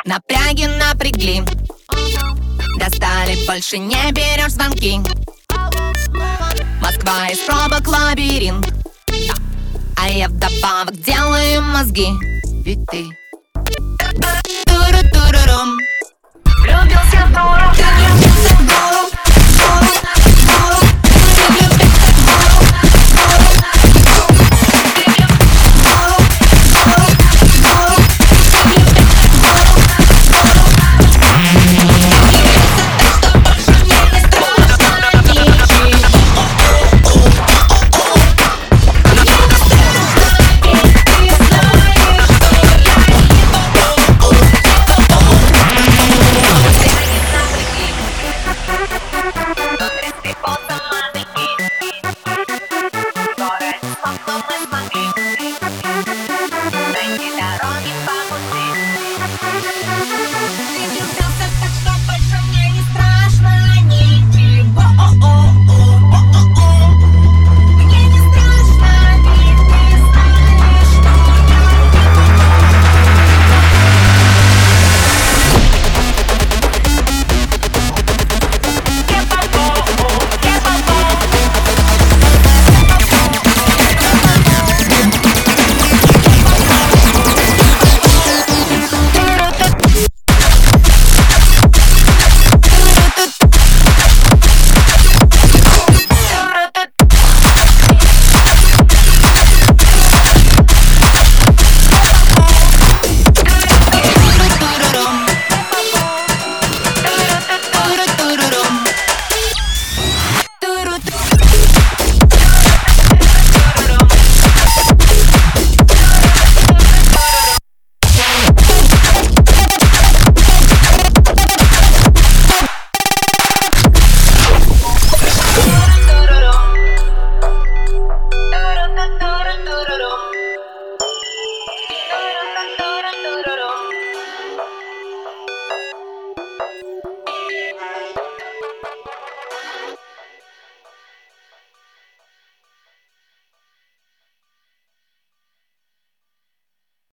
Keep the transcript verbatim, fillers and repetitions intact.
Напряги напрягли, достали, больше не берешь звонки. Москва из пробок лабиринт, а я вдобавок делаю мозги. Ведь ты туру-турурум, влюбился в дуру. Ты влюбился в дуру, дуру, дуру. Ты влюбился в дуру, дуру, дуру. Ты влюбился в дуру, дуру, дуру. Ты влюбился в дуру, дуру. Влюбился так, что больше мне не страшно ничего. Найти дороги по пути.